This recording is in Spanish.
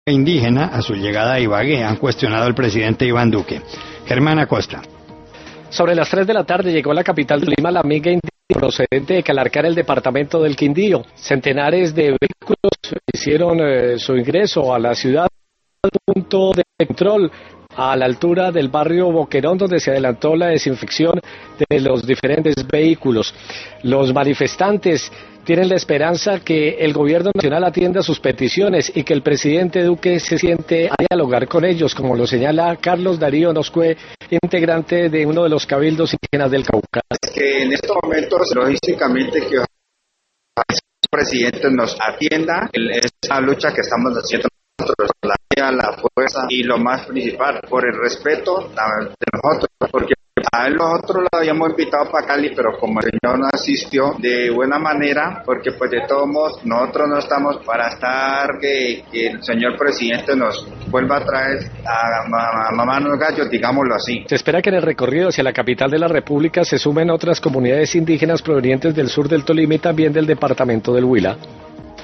indígena a su llegada a Ibagué han cuestionado al presidente Iván Duque. Germán Acosta. Sobre las 3 de la tarde llegó a la capital de Lima la amiga indígena procedente de Calarcar, el departamento del Quindío. Centenares de vehículos hicieron su ingreso a la ciudad, punto de control a la altura del barrio Boquerón, donde se adelantó la desinfección de los diferentes vehículos. Los manifestantes tienen la esperanza que el gobierno nacional atienda sus peticiones y que el presidente Duque se siente a dialogar con ellos, como lo señala Carlos Darío Noscue, integrante de uno de los cabildos indígenas del Cauca. Que en estos momentos, logísticamente, que el presidente nos atienda esa lucha que estamos haciendo nosotros, la fuerza y lo más principal, por el respeto de nosotros, porque a él nosotros lo habíamos invitado para Cali, pero como el señor no asistió de buena manera, porque pues de todos modos nosotros no estamos para estar que el señor presidente nos vuelva a traer a mamar los gallos, digámoslo así. Se espera que en el recorrido hacia la capital de la República se sumen otras comunidades indígenas provenientes del sur del Tolima y también del departamento del Huila.